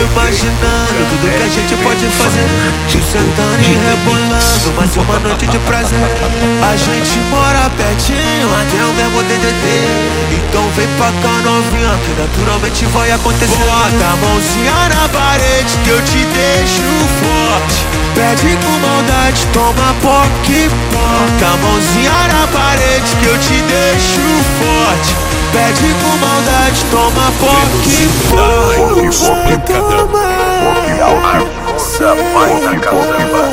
imaginando tudo que a gente pode fazer. Te sentando e rebolando, vai ser uma noite de prazer. A gente mora pertinho, até o mesmo DDD. Então vem pra cá novinha, que naturalmente vai acontecer. Bota a mãozinha na parede que eu te deixo forte. Pede com maldade, toma POC. Bota a mãozinha na parede que eu te deixo forte. Pede com maldade, toma POC. Pancadão. Da mais na caçamba.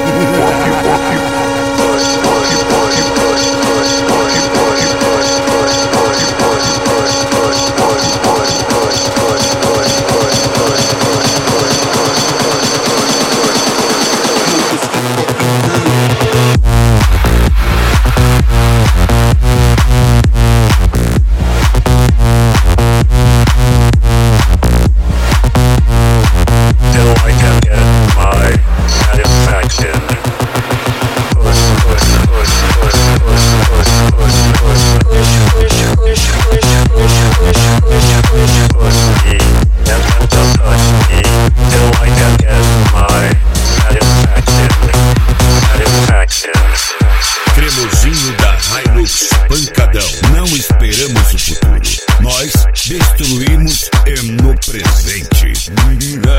Cremosinho da Hilux Pancadão. Não esperamos o futuro, nós destruímos no presente.